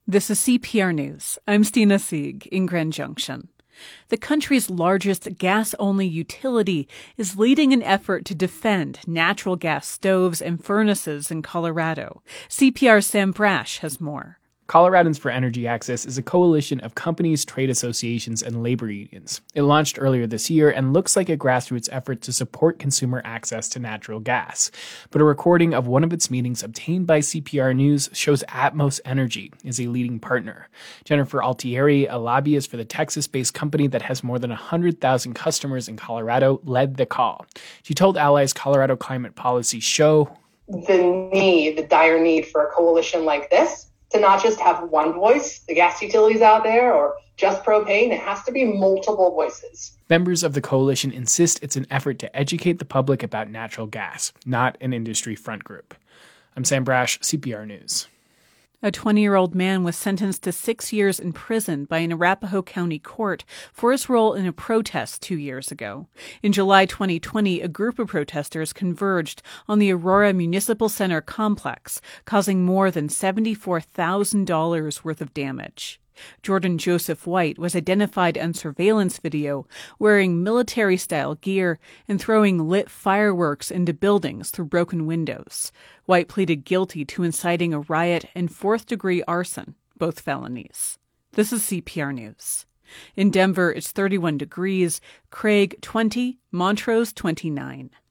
This is CPR News. I'm Stina Sieg in Grand Junction. The country's largest gas-only utility is leading an effort to defend natural gas stoves and furnaces in Colorado. CPR's Sam Brash has more. Coloradans for Energy Access is a coalition of companies, trade associations, and labor unions. It launched earlier this year and looks like a grassroots effort to support consumer access to natural gas. But a recording of one of its meetings obtained by CPR News shows Atmos Energy is a leading partner. Jennifer Altieri, a lobbyist for the Texas-based company that has more than 100,000 customers in Colorado, led the call. She told Ally's Colorado Climate Policy show the dire need for a coalition like this to not just have one voice, the gas utilities out there, or just propane. It has to be multiple voices. Members of the coalition insist it's an effort to educate the public about natural gas, not an industry front group. I'm Sam Brash, CPR News. A 20-year-old man was sentenced to 6 years in prison by an Arapahoe County court for his role in a protest 2 years ago. In July 2020, a group of protesters converged on the Aurora Municipal Center complex, causing more than $74,000 worth of damage. Jordan Joseph White was identified on surveillance video wearing military-style gear and throwing lit fireworks into buildings through broken windows. White pleaded guilty to inciting a riot and fourth-degree arson, both felonies. This is CPR News. In Denver, it's 31 degrees, Craig 20, Montrose 29.